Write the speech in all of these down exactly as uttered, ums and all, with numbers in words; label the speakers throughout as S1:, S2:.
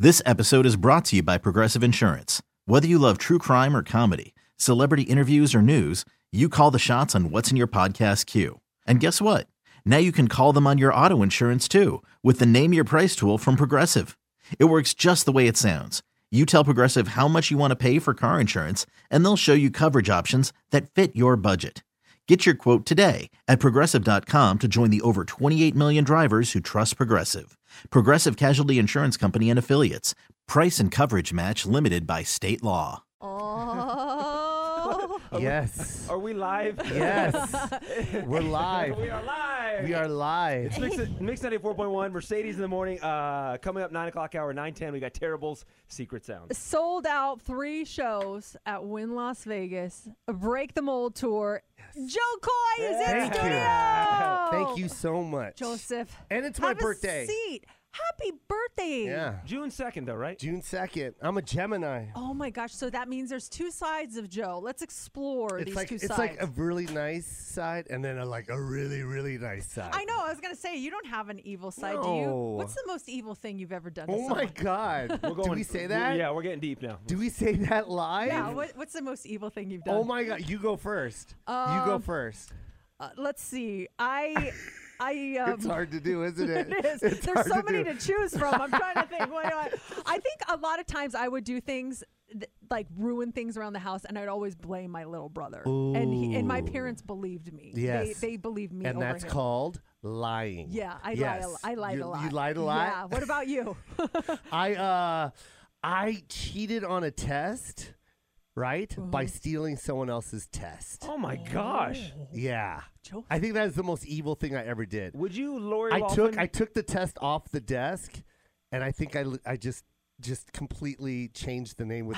S1: This episode is brought to you by Progressive Insurance. Whether you love true crime or comedy, celebrity interviews or news, you call the shots on what's in your podcast queue. And guess what? Now you can call them on your auto insurance too with the Name Your Price tool from Progressive. It works just the way it sounds. You tell Progressive how much you want to pay for car insurance, and they'll show you coverage options that fit your budget. Get your quote today at Progressive dot com to join the over twenty-eight million drivers who trust Progressive. Progressive Casualty Insurance Company and Affiliates. Price and coverage match limited by state law.
S2: Oh.
S3: Yes.
S4: Are we live?
S3: Yes. We're live.
S4: We are live.
S3: We are live.
S4: It's Mix, Mix ninety-four point one, Mercedes in the morning. Uh, coming up nine o'clock hour, nine ten, we got Terrible's Secret Sounds.
S2: Sold out three shows at Wynn Las Vegas. A Break the Mold tour. Joe Coy is in
S3: Thank
S2: studio.
S3: you. Thank you so much.
S2: Joseph.
S3: And it's my
S2: have
S3: birthday.
S2: A seat. Happy birthday.
S3: Yeah.
S4: June second, though, right?
S3: June second. I'm a Gemini.
S2: Oh my gosh. So that means there's two sides of Joe. Let's explore
S3: It's
S2: these
S3: like
S2: two
S3: it's
S2: sides.
S3: like a really nice side and then a, like a really, really nice side.
S2: I know. I was going to say, you don't have an evil side, do you?
S3: No.
S2: What's the most evil thing you've ever done to
S3: Oh
S2: someone?
S3: my God.
S4: We're going,
S3: Do we say that?
S4: Yeah, we're getting deep now.
S3: Do we say that live?
S2: Yeah. What, what's the most evil thing you've done?
S3: Oh my God. You go first. you go
S2: Um,
S3: first.
S2: Uh, let's see. I... I, um,
S3: It's hard to do, isn't it?
S2: It is.
S3: It's
S2: There's
S3: hard
S2: so
S3: to
S2: many
S3: do.
S2: to choose from. I'm trying to think. What do I? I think a lot of times I would do things th- like ruin things around the house, and I'd always blame my little brother. And he, and my
S3: Ooh.
S2: parents believed me.
S3: Yes.
S2: They, they believed me.
S3: And
S2: over
S3: that's
S2: him.
S3: called lying.
S2: Yeah, I
S3: yes.
S2: lied. A, l- I lied
S3: you,
S2: a lot.
S3: You lied a lot?
S2: Yeah. What about you?
S3: I uh I cheated on a test, right? By
S2: Mm-hmm.
S3: stealing someone else's test.
S4: Oh, my gosh.
S3: Yeah.
S2: Joe.
S3: I think that is the most evil thing I ever did.
S4: Would you, Lori
S3: I
S4: Loughlin?
S3: took I took the test off the desk and I think I li- I just just completely changed the name with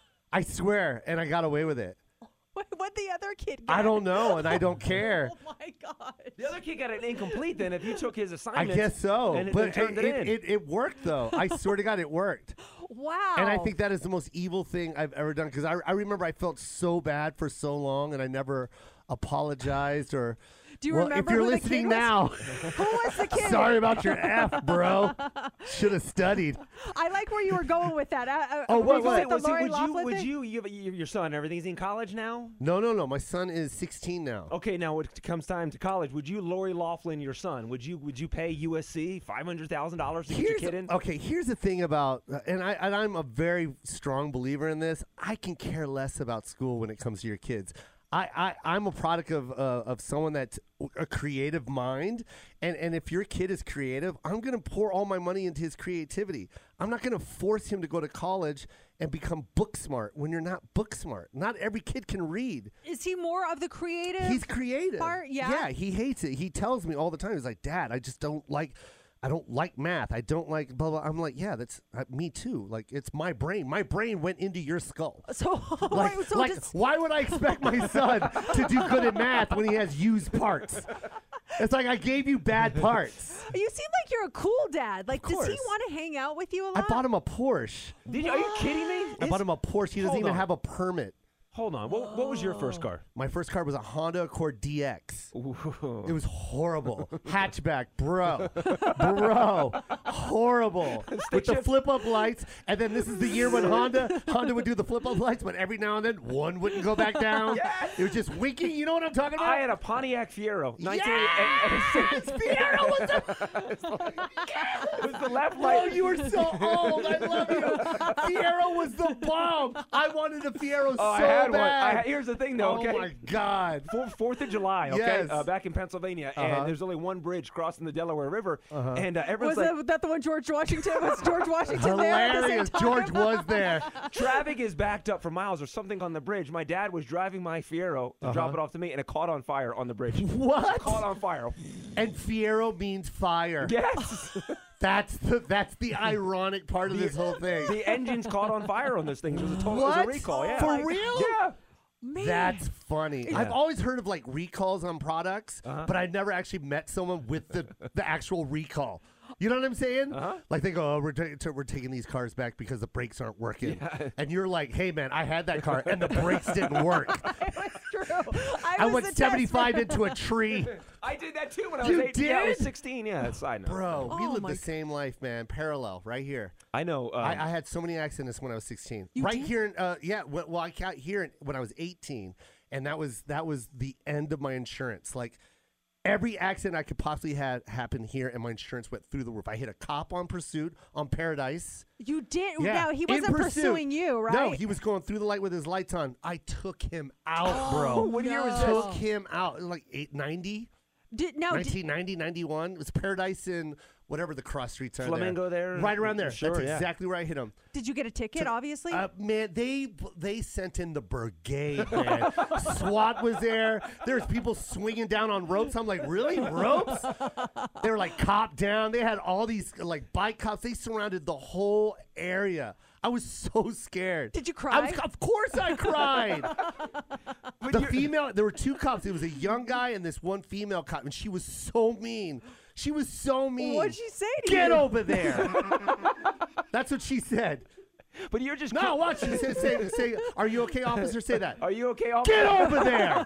S3: I swear, and I got away with it.
S2: What what the other kid? Get?
S3: I don't know and I don't care.
S2: Oh my god.
S4: The other kid got an incomplete then if you took his
S3: I
S4: assignment.
S3: guess so.
S4: And it-
S3: but
S4: and turned it,
S3: it,
S4: in.
S3: it, it worked though. I swear to God it worked.
S2: Wow.
S3: And I think that is the most evil thing I've ever done because I, I remember I felt so bad for so long and I never apologized or.
S2: Do you
S3: well,
S2: remember
S3: if you're
S2: who the
S3: listening
S2: kid was?
S3: now,
S2: Who was the kid?
S3: sorry about your F, bro. Should have studied.
S2: I like where you were going with that. Uh, uh,
S3: Oh,
S2: were
S3: what-
S2: you going
S3: what?
S2: with the
S4: Was he-
S2: Lori
S4: would you,
S2: Loughlin
S4: would
S2: thing?
S4: you, you, you, your son, everything, is he in college now?
S3: No, no, no. My son is sixteen now.
S4: Okay, now when it comes time to college, would you, Lori Loughlin, your son, would you would you pay U S C five hundred thousand dollars to get your
S3: Here's
S4: kid in?
S3: okay. Here's the thing about, uh, and I and I'm a very strong believer in this. I can care less about school when it comes to your kids. I, I, I'm a product of uh, of someone that's a creative mind, and, and if your kid is creative, I'm going to pour all my money into his creativity. I'm not going to force him to go to college and become book smart when you're not book smart. Not every kid can read.
S2: Is he more of the creative?
S3: He's creative.
S2: part? Yeah?
S3: Yeah, he hates it. He tells me all the time. He's like, Dad, I just don't like. I don't like math. I don't like blah blah. I'm like, yeah, that's uh, me too. Like, it's my brain. My brain went into your skull.
S2: So,
S3: Like,
S2: wait, so
S3: like
S2: does-
S3: why would I expect my son to do good at math when he has used parts? It's like I gave you bad parts.
S2: you seem like you're a cool dad. Like, does he
S3: course.
S2: want to hang out with you a
S3: I
S2: lot?
S3: bought him a Porsche.
S4: Did you, are you kidding me?
S3: I bought him a Porsche. He doesn't
S4: Hold
S3: even
S4: on.
S3: have a permit.
S4: Hold on. What, what was your first car?
S3: My first car was a Honda Accord D X.
S4: Ooh.
S3: It was horrible. Hatchback, bro. Bro. Horrible. With the flip up lights. And then this is the year when Honda Honda would do the flip up lights, but every now and then one wouldn't go back down.
S4: Yes.
S3: It was just winking. You know what I'm talking about?
S4: I had a Pontiac Fiero.
S3: Yes!
S4: nineteen eighty-six.
S3: Fiero was the
S4: It was the left
S3: Oh,
S4: light.
S3: you were so old. I love you. Fiero was the bomb. I wanted a Fiero
S4: Oh,
S3: so
S4: I had one.
S3: bad.
S4: I had, here's the thing, though.
S3: Oh
S4: Okay.
S3: my God.
S4: Four- Fourth of July, okay,
S3: Yes.
S4: uh, back in Pennsylvania,
S3: Uh-huh.
S4: and there's only one bridge crossing the Delaware River, and uh,
S2: was
S4: everyone's like,
S2: that, that the one George Washington? Was George Washington there at the same
S3: Hilarious.
S2: time?
S3: George was there.
S4: traffic is backed up for miles. There's something on the bridge. My dad was driving my Fiero to drop it off to me, and it caught on fire on the bridge.
S3: What?
S4: Caught on fire.
S3: And Fiero means fire.
S4: Yes.
S3: That's the that's the ironic part of this whole thing.
S4: The engine's caught on fire on this thing. It was a total it was
S3: What?
S4: a recall. Yeah.
S3: For real?
S4: Yeah.
S2: Man.
S3: That's funny.
S4: Yeah.
S3: I've always heard of like recalls on products,
S4: Uh-huh.
S3: but I've never actually met someone with the, the actual recall. You know what I'm saying?
S4: Uh-huh.
S3: Like they go, oh, we're, ta- t- we're taking these cars back because the brakes aren't working.
S4: Yeah.
S3: And you're like, hey, man, I had that car and the brakes didn't work.
S2: It was true. I,
S3: I
S2: was
S3: went
S2: the
S3: seventy-five
S2: tester.
S3: into a tree.
S4: I did that too when I
S3: You
S4: was eighteen. Yeah, I was
S3: did?
S4: sixteen. Yeah, that's side note.
S3: Bro, we
S2: Oh
S3: live
S2: my
S3: the same life, man. Parallel, right here.
S4: I know. Um,
S3: I, I had so many accidents when I was sixteen.
S2: You
S3: right
S2: did?
S3: here, in, uh, yeah. Well, well, I got here in, when I was eighteen, and that was that was the end of my insurance. Like every accident I could possibly have happen here, and my insurance went through the roof. I hit a cop on pursuit on Paradise.
S2: You did.
S3: Yeah,
S2: Now he
S3: in
S2: wasn't
S3: pursuit.
S2: pursuing you, right?
S3: No, he was going through the light with his lights on. I took him out, bro.
S2: Oh,
S4: what year was
S2: no.
S3: Took him out like eight ninety.
S2: Did now? Did,
S3: nineteen ninety, ninety-one. It was Paradise in whatever the cross streets are
S4: Flamingo there?
S3: Right around there.
S4: Sure,
S3: That's
S4: yeah.
S3: exactly where I hit him.
S2: did you get a ticket? Obviously.
S3: Uh, man, they they sent in the brigade, man. SWAT was there. There's people swinging down on ropes. I'm like, really? Ropes? They were like cop down. They had all these like bike cops. They surrounded the whole area. I was so scared.
S2: Did you
S3: I
S2: cry?
S3: was, of course I cried. The female, there were two cops. It was a young guy and this one female cop, and she was so mean. She was so mean.
S2: What'd she say to
S3: Get
S2: you?
S3: over there. That's what she said.
S4: But you're just.
S3: No, watch. Say, say, say, are you okay, officer? Say that.
S4: Are you okay? Officer?
S3: Get over there.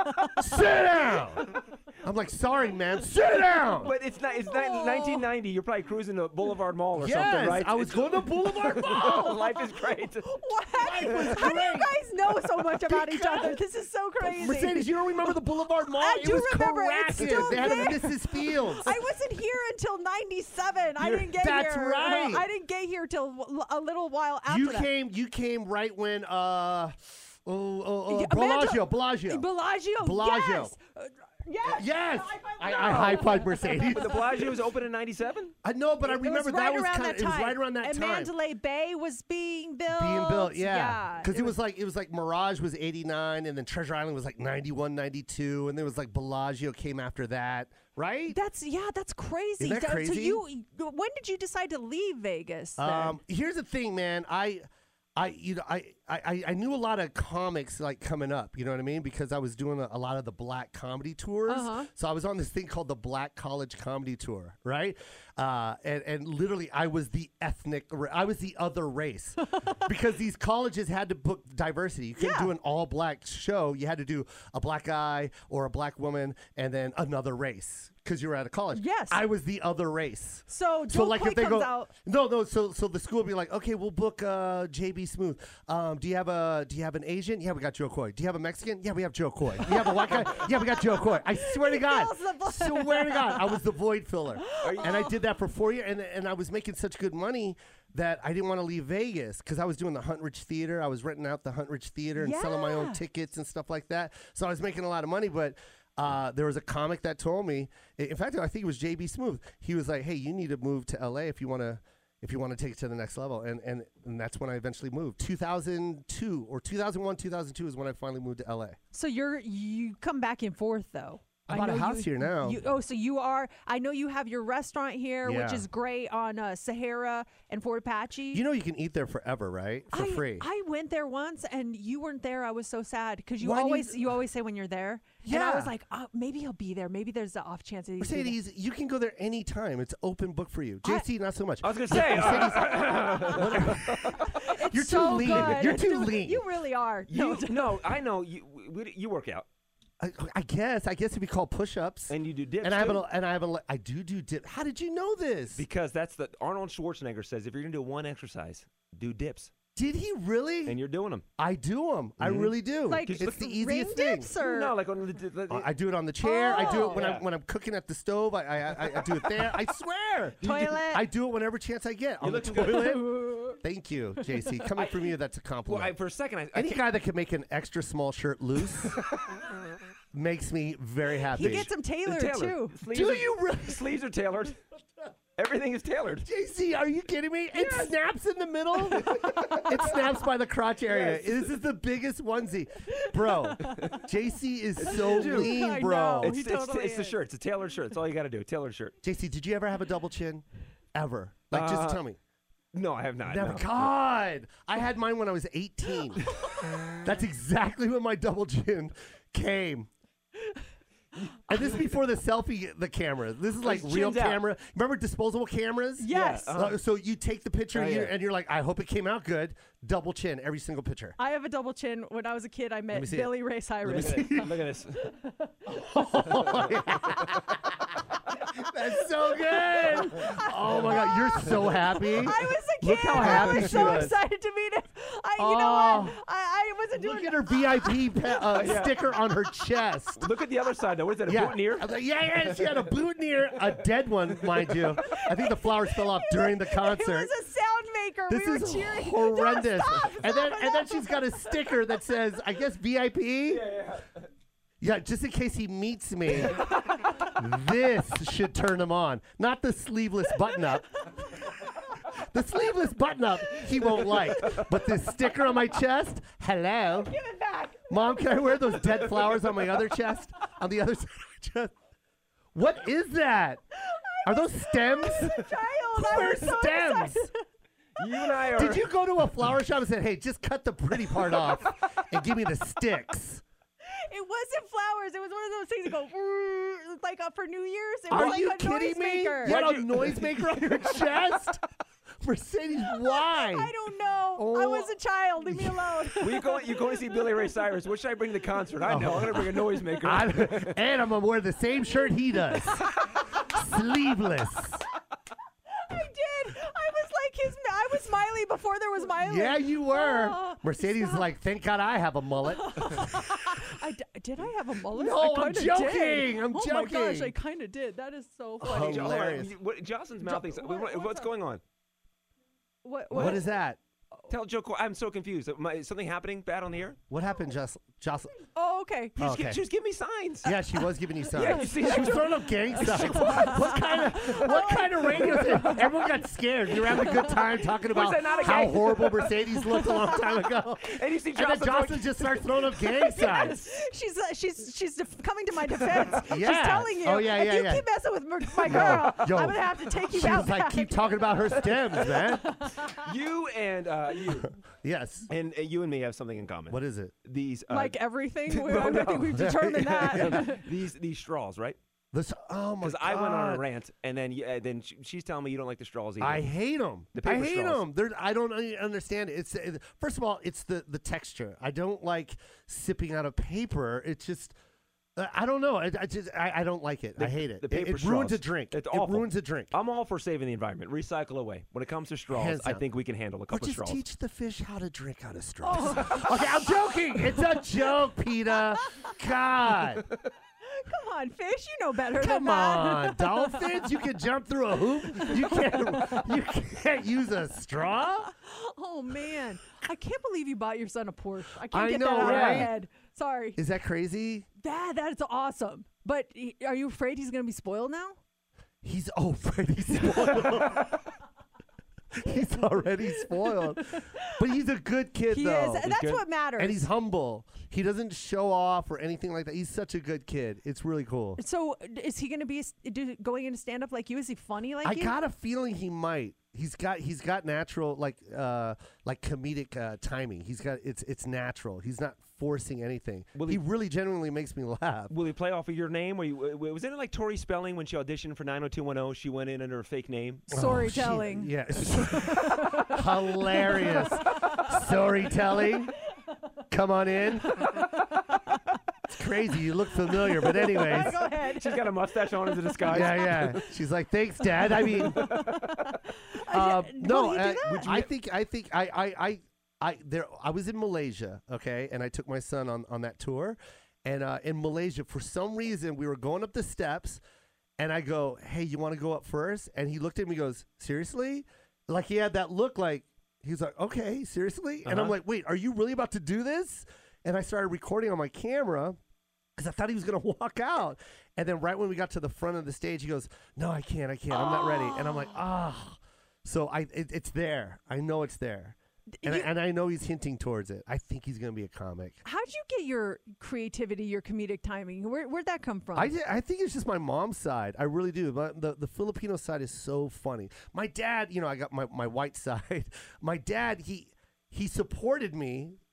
S3: Sit down. I'm like, sorry, man. Sit down.
S4: But it's not. It's not nineteen ninety. You're probably cruising to Boulevard Mall or
S3: yes,
S4: something, right?
S3: I was going to Boulevard Mall.
S4: Life is great.
S2: What? How do you
S3: great.
S2: guys know so much about each other? This is so crazy.
S3: Mercedes, you don't remember the Boulevard Mall?
S2: I
S3: it
S2: do
S3: was
S2: remember. It's
S3: cracking.
S2: still
S3: They had
S2: there.
S3: a Missus Fields.
S2: I wasn't here until ninety-seven. I
S3: You're-
S2: didn't get
S3: that's
S2: here.
S3: right.
S2: I didn't get here till w- a little while after
S3: you
S2: that.
S3: came. You came right when. Uh, oh, oh, oh,
S2: Yeah,
S3: Bellagio.
S2: Amanda-
S3: Bellagio.
S2: Bellagio.
S3: Bellagio.
S2: Yes. Uh, yes.
S3: Yes.
S2: I,
S3: I, I high five Mercedes.
S4: But the Bellagio was open in ninety-seven.
S3: I know, but I
S2: It was
S3: remember
S2: right
S3: that was
S2: around
S3: kind
S2: that
S3: of. It was
S2: time.
S3: right around that
S2: and
S3: time.
S2: Mandalay Bay was being built.
S3: Being built, yeah.
S2: Yeah.
S3: Because it was like it was like Mirage was eighty-nine, and then Treasure Island was like ninety-one, ninety-two, and there was like Bellagio came after that, right?
S2: That's yeah, that's crazy.
S3: Isn't that
S2: So- So
S3: crazy?
S2: you, when did you decide to leave Vegas? then?
S3: Um, here's the thing, man. I, I, you know, I, I, I knew a lot of comics like coming up. You know what I mean? Because I was doing a, a lot of the Black comedy tours.
S2: Uh-huh.
S3: So I was on this thing called the Black College Comedy Tour, right? Uh, and and literally, I was the ethnic. ra- I was the other race because these colleges had to book diversity. You couldn't
S2: Yeah.
S3: do an all black show. You had to do a black guy or a black woman and then another race because you were out of college.
S2: Yes.
S3: I was the other race.
S2: so
S3: So
S2: Joe
S3: like
S2: Coy
S3: if they
S2: comes
S3: go
S2: out.
S3: no no so so the school would be like, okay, we'll book uh J B Smooth. Um do you have a do you have an Asian? Yeah, we got Joe Coy. Do you have a Mexican? Yeah, we have Joe Coy. Do you have a white guy? Yeah, we got Joe Coy. I swear to
S2: He
S3: God.
S2: fills the void.
S3: Swear to God, I was the void filler. And I did that for four years and and I was making such good money that I didn't want to leave Vegas because I was doing the Hunt Ridge Theater. I was renting out the Hunt Ridge Theater and selling my own
S2: Yeah.
S3: tickets and stuff like that. So I was making a lot of money, but uh, there was a comic that told me. In fact, I think it was J B Smooth. He was like, "Hey, you need to move to L A if you want to, if you want to take it to the next level." And and and that's when I eventually moved. two thousand two or two thousand one, two thousand two is when I finally moved to L A.
S2: So you're you come back and forth though.
S3: I
S2: I
S3: bought a
S2: know
S3: house
S2: you-
S3: here now.
S2: You, oh, so you are. I know you have your restaurant here, which
S3: Yeah.
S2: is great on uh, Sahara and Fort Apache.
S3: You know, you can eat there forever, right? For
S2: I,
S3: free.
S2: I went there once and you weren't there. I was so sad because you
S3: Why do you-
S2: always you always say when you're there. And I
S3: Yeah.
S2: was like, oh, maybe he'll be there. Maybe there's the off chance that he's be there.
S3: Mercedes, you can go there anytime. It's open book for you.
S2: I-
S3: J C, not so much.
S4: I was gonna say.
S2: It's
S3: You're too
S2: so
S3: lean.
S2: good.
S3: You're
S2: It's
S3: too lean.
S2: You really are.
S4: You,
S2: No,
S4: no, I know you. we- You work out
S3: I, I guess. I guess it'd be called push-ups.
S4: and you do dips
S3: And I have
S4: too.
S3: a, and I have a, I do do dip. How did you know this?
S4: Because that's the Arnold Schwarzenegger says if you're gonna do one exercise, do dips,
S3: Did he really?
S4: and you're doing them.
S3: I do them. I
S4: Mhm.
S3: really do.
S2: like
S3: it's the
S2: ring
S3: easiest thing.
S2: dips or
S4: No, like on the. the, the
S3: Uh, I do it on the chair. I do it when
S4: Oh.
S3: I'm when I'm cooking at the stove. I I, I, I do it there. I swear.
S2: toilet.
S3: I do it whenever chance I get on the
S4: looking good.
S3: toilet. Thank you, J C. Coming from you, that's a
S4: well,
S3: compliment.
S4: I, for a second, I, I
S3: Any
S4: can't-
S3: guy that can make an extra small shirt loose makes me very happy.
S2: he gets them tailored
S4: tailored.
S2: too.
S4: Sleeves
S3: Do
S4: are-
S3: you really?
S4: Sleeves are tailored. Everything is tailored.
S3: J C, are you kidding me? It snaps in the middle. It snaps by the crotch area.
S4: Yes.
S3: This is the biggest onesie, bro. J C is so
S4: Dude.
S3: lean,
S2: I
S3: bro.
S2: know.
S4: It's,
S2: he
S4: it's,
S2: totally
S4: it's the
S2: is.
S4: shirt. It's a tailored shirt. That's all you got to do. Tailored shirt.
S3: J C, did you ever have a double chin? Ever? Like,
S4: Uh,
S3: just tell me.
S4: No, I have not.
S3: Never.
S4: no.
S3: God, I had mine when I was eighteen. That's exactly when my double chin came. And this is before the selfie, the camera. This is like
S4: His
S3: real
S4: chin's out.
S3: camera. Remember disposable cameras?
S2: Yes.
S4: Yeah, uh-huh.
S3: Uh, so you take the picture
S4: Oh,
S3: you-
S4: yeah.
S3: and you're like, I hope it came out good. Double chin every single picture.
S2: I have a double chin. When I was a kid, I
S3: me
S2: met
S3: see it.
S2: Billy Ray Cyrus.
S4: Look at this.
S3: That's so good. Oh my God, you're so happy.
S2: I was a kid.
S3: Look how happy
S2: I was
S3: she
S2: so
S3: was.
S2: excited to meet him. I, you know
S3: Oh.
S2: what? I, I wasn't doing
S3: Look at her V I P pe- uh,
S4: Yeah.
S3: sticker on her chest.
S4: Look at the other side, though. What is that, a
S3: Yeah.
S4: boutonniere?
S3: I was like, yeah, yeah, she had a boutonniere, a dead one, mind you. I think the flowers fell off during the concert.
S2: It was a sound maker.
S3: This
S2: we were
S3: is
S2: cheering.
S3: horrendous.
S2: No, stop,
S3: and then
S2: stop,
S3: and then
S2: enough.
S3: she's got a sticker that says, I guess V I P.
S4: Yeah, yeah.
S3: Yeah, just in case he meets me. This should turn him on. Not the sleeveless button up. The sleeveless button up he won't like. But this sticker on my chest, hello.
S2: Give it back.
S3: Mom, can I wear those dead flowers on my other chest? On the other side of my chest? What is that? Are those stems?
S2: Child,
S3: Who
S2: I
S3: wears
S2: was so
S3: stems?
S2: excited.
S4: You and I are.
S3: Did you go to a flower shop and say, hey, just cut the pretty part off and give me the sticks?
S2: It wasn't flowers. It was one of those things that go "Rrrr," like uh, for New Year's. It
S3: Are
S2: was like
S3: you
S2: a
S3: kidding me?
S2: noisemaker.
S3: You had
S4: Why'd
S3: a
S4: you-
S3: noisemaker on your chest? Mercedes, why?
S2: I don't know. I
S3: Oh.
S2: was a child. Leave me alone.
S4: Well, you go, you going to see Billy Ray Cyrus. What should I bring to the concert? I know. I'm going to bring a noisemaker.
S3: I'm, and I'm going to wear the same shirt he does. Sleeveless.
S2: I did. I was like his. I was Miley before there was Miley.
S3: Yeah, you were.
S2: Oh,
S3: Mercedes is
S2: stop.
S3: like, thank God I have a mullet.
S2: I d- did I have a mullet?
S3: No,
S2: I
S3: I'm
S2: kinda
S3: joking.
S2: Did.
S3: I'm
S2: oh my gosh,
S3: joking.
S2: I kind of did. That is so
S3: Oh,
S2: funny.
S4: Jo- hold on.
S3: hilarious.
S4: What, Jocelyn's mouthing.
S2: Jo-
S4: what-
S2: what-
S4: what's
S2: what's up?
S4: going on?
S2: What,
S3: What is that?
S4: Tell Joe. Cor- I'm so confused. Am I- Is something happening bad on the air?
S3: What happened, Jocelyn? Jocelyn?
S2: Oh, okay.
S3: Oh,
S4: Just, gi-
S3: okay.
S4: just give me signs.
S3: Yeah, she was giving you signs.
S4: Yeah, you see
S3: she
S4: that?
S3: was throwing up gang signs. what kind of what kind of radio? Is it? Everyone got scared. You were having a good time talking about
S4: that not a
S3: how
S4: gang?
S3: horrible Mercedes looked a long time ago.
S4: And you see
S3: And then
S4: Jocelyn. going-
S3: Jocelyn just starts throwing up gang signs.
S2: She's uh, she's she's def- coming to my defense.
S3: Yeah.
S2: She's telling you.
S3: Oh, yeah,
S2: if
S3: yeah,
S2: you
S3: yeah.
S2: keep messing with mer- my girl,
S3: Yo,
S2: I'm gonna have to take you
S3: She
S2: out.
S3: was like,
S2: back.
S3: keep talking about her stems, man.
S4: You and uh, you
S3: Yes.
S4: and uh, you and me have something in common.
S3: What is it?
S4: These uh,
S2: like everything. We,
S4: No,
S2: I
S4: no.
S2: think we've determined that.
S4: these these straws, right?
S3: This. Oh my
S4: Because
S3: god.
S4: I went on a rant, and then you- uh, then sh- she's telling me you don't like the straws either.
S3: I hate them.
S4: The
S3: I
S4: paper
S3: hate
S4: straws.
S3: them. They're, I don't un- understand it. It's it, first of all, it's the the texture. I don't like sipping out of paper. It's just. Uh, I don't know. I, I just I, I don't like it.
S4: The-
S3: I hate it.
S4: the
S3: It-
S4: paper
S3: it, ruins a
S4: straws.
S3: drink.
S4: It's
S3: it
S4: awful.
S3: ruins a drink.
S4: I'm all for saving the environment. Recycle away. When it comes to straws,
S3: Hands
S4: I
S3: down.
S4: think we can handle a
S3: Or
S4: couple
S3: just
S4: straws.
S3: teach the fish how to drink out of straws. Okay, I'm joking. It's a joke, PETA. God.
S2: Come on, fish. You know better
S3: Come
S2: than that.
S3: on, dolphins! You can jump through a hoop. You can't. You can't use a straw.
S2: Oh man, I can't believe you bought your son a Porsche. I can't
S3: I
S2: get
S3: know,
S2: that out of my
S3: right?
S2: head. Sorry.
S3: Is that crazy?
S2: Dad, that's awesome. But he- are you afraid he's gonna be spoiled now?
S3: He's already spoiled. He's already spoiled. But he's a good kid,
S2: He
S3: though.
S2: is, and that's
S4: good.
S2: what matters.
S3: And he's humble. He doesn't show off or anything like that. He's such a good kid. It's really cool.
S2: So is he going to be a s- do, going into stand up like you? Is he funny like
S3: I
S2: you?
S3: got a feeling he might. He's got he's got natural like uh like comedic uh, timing. He's got it's it's natural. He's not forcing anything.
S4: Will
S3: he,
S4: he-
S3: really genuinely makes me laugh.
S4: Will he play off of your name? Or you, w- was it like Tori Spelling when she auditioned for nine oh two one oh? She went in under her fake name.
S2: Storytelling.
S3: Oh, shit. Yes. Hilarious. Storytelling. Come on in. It's crazy. You look familiar, but anyways.
S2: Go ahead.
S4: She's got a mustache on as a disguise.
S3: Yeah, yeah. She's like, thanks, Dad. I mean, uh, no.
S2: Will he do
S3: uh,
S2: that?
S3: would you- I think, I think, I, I, I, I, there. I was in Malaysia, okay, and I took my son on on that tour, and uh, in Malaysia, for some reason, we were going up the steps, and I go, "Hey, you want to go up first?" And he looked at me, and goes, "Seriously?" Like he had that look, like he's like, "Okay, seriously?" And I'm
S4: Uh-huh.
S3: like, "Wait, are you really about to do this?" And I started recording on my camera because I thought he was going to walk out. And then right when we got to the front of the stage, he goes, "No, I can't, I can't. I'm not ready." And I'm like, "Ah." So I, it, it's there. I know it's there. And, I,
S2: You-
S3: and I know he's hinting towards it. I think he's going to be a comic.
S2: How'd you get your creativity, your comedic timing? Where, where'd that come from?
S3: I, di- I think it's just my mom's side. I really do. My, the, the Filipino side is so funny. My dad, you know, I got my, my white side. My dad, he he supported me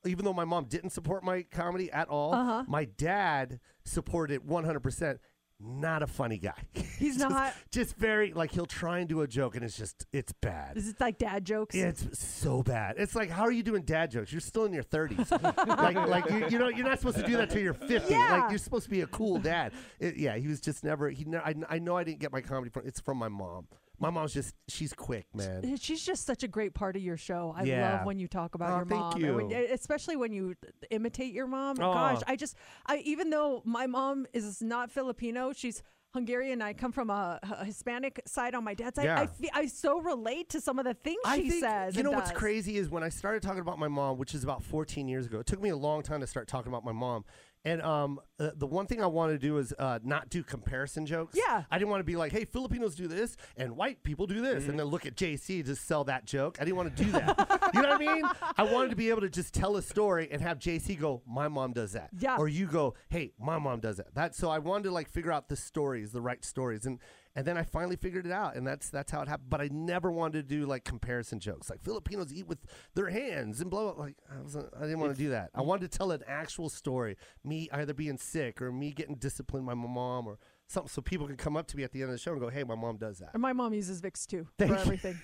S3: even though my mom didn't support my comedy at all,
S2: Uh-huh.
S3: my dad supported one hundred percent. Not a funny guy.
S2: He's
S3: just,
S2: not.
S3: Just very, like, he'll try and do a joke, and it's just, it's bad.
S2: Is it like dad jokes?
S3: It's so bad. It's like, how are you doing dad jokes? You're still in your thirties. like, like you, you know, you're not supposed to do that till you're fifty.
S2: Yeah.
S3: Like, you're supposed to be a cool dad. It, yeah, he was just never. He. Ne- I, I know I didn't get my comedy from. It's from my mom. My mom's just. She's quick, man.
S2: She's just such a great part of your show. I
S3: Yeah.
S2: love when you talk about
S3: Oh,
S2: your
S3: thank
S2: mom,
S3: you.
S2: and when- especially when you imitate your mom.
S3: Oh.
S2: Gosh, I just, I even though my mom is not Filipino, she's Hungarian. I come from a, a Hispanic side on my dad's side.
S3: Yeah.
S2: I fe- I so relate to some of the things
S3: I
S2: she
S3: think,
S2: says.
S3: you know
S2: and
S3: what's
S2: does.
S3: crazy is when I started talking about my mom, which is about fourteen years ago. It took me a long time to start talking about my mom. And um, uh, the one thing I want to do is uh, not do comparison jokes.
S2: Yeah.
S3: I didn't want to be like, hey, Filipinos do this and white people do this, and then look at J C to sell that joke. I didn't want to do that. You know what I mean? I wanted to be able to just tell a story and have J C go, my mom does that.
S2: Yeah.
S3: Or you go, hey, my mom does that. That so I wanted to like figure out the stories, the right stories, and and then I finally figured it out, and that's that's how it happened. But I never wanted to do like comparison jokes, like Filipinos eat with their hands and blow up. Like I was, I didn't want to do that. I wanted to tell an actual story, me either being sick or me getting disciplined by my mom or something, so people can come up to me at the end of the show and go, "Hey, my mom does that."
S2: And my mom uses Vicks too
S3: Thank
S2: for
S3: you.
S2: everything.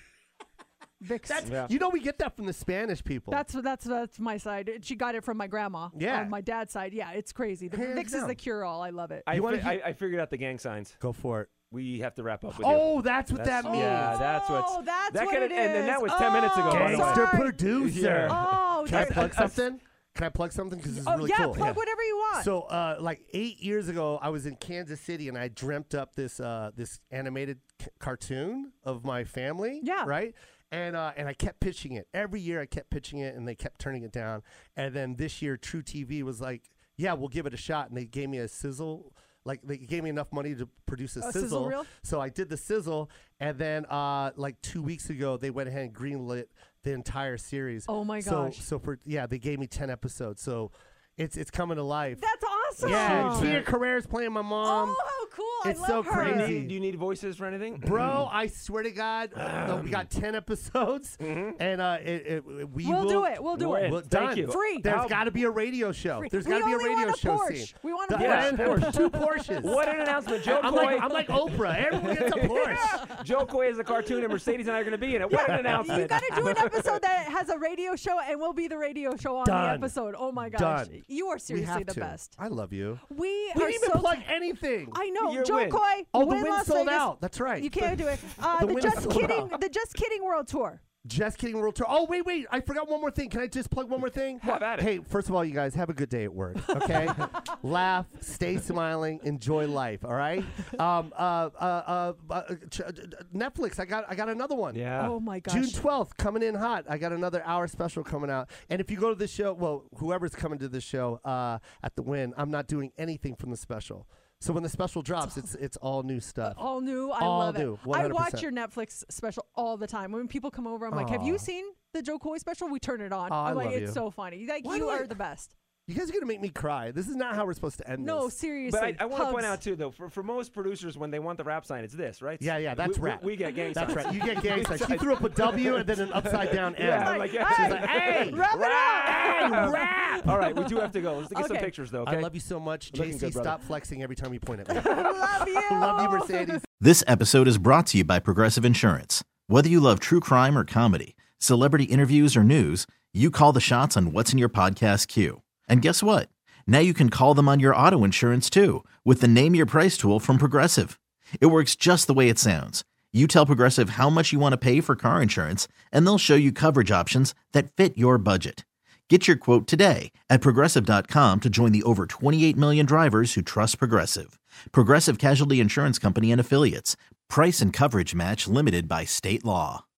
S2: Vicks.
S3: That's
S4: Yeah.
S3: you know we get that from the Spanish people.
S2: That's that's that's my side. She got it from my grandma.
S3: Yeah.
S2: On my dad's side, yeah, it's crazy. The
S3: Hands
S2: Vicks is
S3: down.
S2: the cure all. I love it.
S4: I,
S3: You wanna
S4: fi-
S3: hear-
S4: I, I figured out the gang signs.
S3: Go for it.
S4: We have to wrap up with you.
S3: Oh, that's what
S4: That's-
S3: that means.
S4: yeah, that's what's-
S2: Oh, that's
S4: that
S2: what
S4: could-
S2: it is.
S4: and- and that was ten minutes ago,
S2: Oh,
S4: by the way.
S3: Gangster
S2: sorry.
S3: producer.
S4: Yeah.
S2: Oh,
S3: Can I
S2: there-
S3: plug something? Can I plug something? Because it's
S2: oh
S3: really
S2: yeah,
S3: cool.
S2: plug whatever you want.
S3: So, uh, like eight years ago, I was in Kansas City and I dreamt up this uh, this animated c- cartoon of my family.
S2: Yeah.
S3: Right. And uh, and I kept pitching it every year. I kept pitching it, and they kept turning it down. And then this year, True T V was like, "Yeah, we'll give it a shot." And they gave me a sizzle. Like they gave me enough money to produce a,
S2: A
S3: sizzle.
S2: sizzle reel?
S3: So I did the sizzle, and then uh, like two weeks ago, they went ahead and greenlit the entire series.
S2: Oh my
S3: So
S2: gosh.
S3: so for yeah, they gave me ten episodes. So it's it's coming to life.
S2: That's awesome.
S3: Yeah,
S4: huge,
S3: Tia
S4: man.
S3: Carrere's playing my mom.
S2: Oh, how cool!
S3: it's
S2: I
S3: so
S2: love her.
S4: Do you,
S3: crazy.
S4: need, do you need voices for anything?
S3: Bro, I swear to God, uh, we got ten episodes, and uh, it, it, we
S2: We'll
S3: will
S2: do it. We'll do
S4: We're
S2: it.
S4: in.
S3: Well,
S4: Thank
S3: done.
S4: you.
S2: Free.
S3: There's
S4: How-
S3: got to be a radio show.
S2: Free.
S3: There's
S2: We
S3: got to be a
S2: only
S3: radio
S2: want a
S3: show
S2: Porsche.
S3: scene.
S2: We want a
S3: The-
S4: Porsche.
S3: and- and two Porsches.
S4: What an announcement. Joe
S3: I'm
S4: Coy,
S3: like, I'm like Oprah. Everyone gets a Porsche.
S4: Joe Coy is a cartoon, and Mercedes and I are going to be in it. What an announcement.
S2: You got to do an episode that has a radio show, and we'll be the radio show on
S3: Done.
S2: the episode. Oh my gosh,
S3: Done.
S2: you are
S3: We
S2: seriously
S3: have
S2: the
S3: to.
S2: best.
S3: I love you.
S2: We,
S3: We
S2: are
S3: didn't even
S2: so
S3: plug anything.
S2: I know,
S4: Your
S2: Joe
S4: win.
S2: Coy.
S3: Oh, the
S2: win
S3: win
S2: Las
S3: sold
S2: Vegas.
S3: out. That's right.
S2: You can't do it. Uh,
S3: The
S2: the,
S3: win
S2: Just
S3: sold
S2: Kidding,
S3: out.
S2: the Just Kidding World Tour.
S3: Just Kidding World Tour. Oh, wait, wait. I forgot one more thing. Can I just plug one more thing?
S4: Have at it.
S3: Hey, first of all, you guys, have a good day at work, okay? Laugh, stay smiling, enjoy life, all right? Um, uh, uh, uh, uh, ch- uh, Netflix, I got I got another one.
S4: Yeah.
S2: Oh my gosh.
S3: June twelfth, coming in hot. I got another hour special coming out. And if you go to this show, well, whoever's coming to this show uh, at the Win, I'm not doing anything from the special. So when the special drops, it's it's all new stuff.
S2: All new. I
S3: All
S2: love
S3: new,
S2: it.
S3: one
S2: I
S3: hundred
S2: watch
S3: percent.
S2: your Netflix special all the time. When people come over, I'm like, "Have you
S3: Aw.
S2: seen the Joe Coy special?" We turn it on.
S3: Aw, I
S2: I'm like,
S3: love
S2: "It's
S3: you.
S2: so funny. Like
S3: Why
S2: you
S3: do I-
S2: are the best."
S3: You guys are going to make me cry. This is not how we're supposed to end
S2: No,
S3: this.
S2: seriously.
S4: But I, I want to point
S2: Hugs.
S4: out, too, though, for, for most producers, when they want the rap sign, it's this, right?
S3: Yeah, yeah, that's
S4: we, we-
S3: rap.
S4: We, get gang
S3: That's
S4: signs.
S3: right. You get gang signs. She threw up a W and then an upside down M.
S4: Yeah, I'm like, yeah.
S3: She's like, hey,
S2: Wrap it up.
S3: hey, rap.
S4: All right, we do have to go. Let's get some
S2: Okay.
S4: pictures, though, okay?
S3: I love you so much.
S4: Looking
S3: J C,
S4: good, brother.
S3: stop flexing every time you point at me.
S2: Love you.
S3: Love you, Mercedes.
S1: This episode is brought to you by Progressive Insurance. Whether you love true crime or comedy, celebrity interviews or news, you call the shots on what's in your podcast queue. And guess what? Now you can call them on your auto insurance too with the Name Your Price tool from Progressive. It works just the way it sounds. You tell Progressive how much you want to pay for car insurance, and they'll show you coverage options that fit your budget. Get your quote today at Progressive dot com to join the over twenty-eight million drivers who trust Progressive. Progressive Casualty Insurance Company and Affiliates. Price and coverage match limited by state law.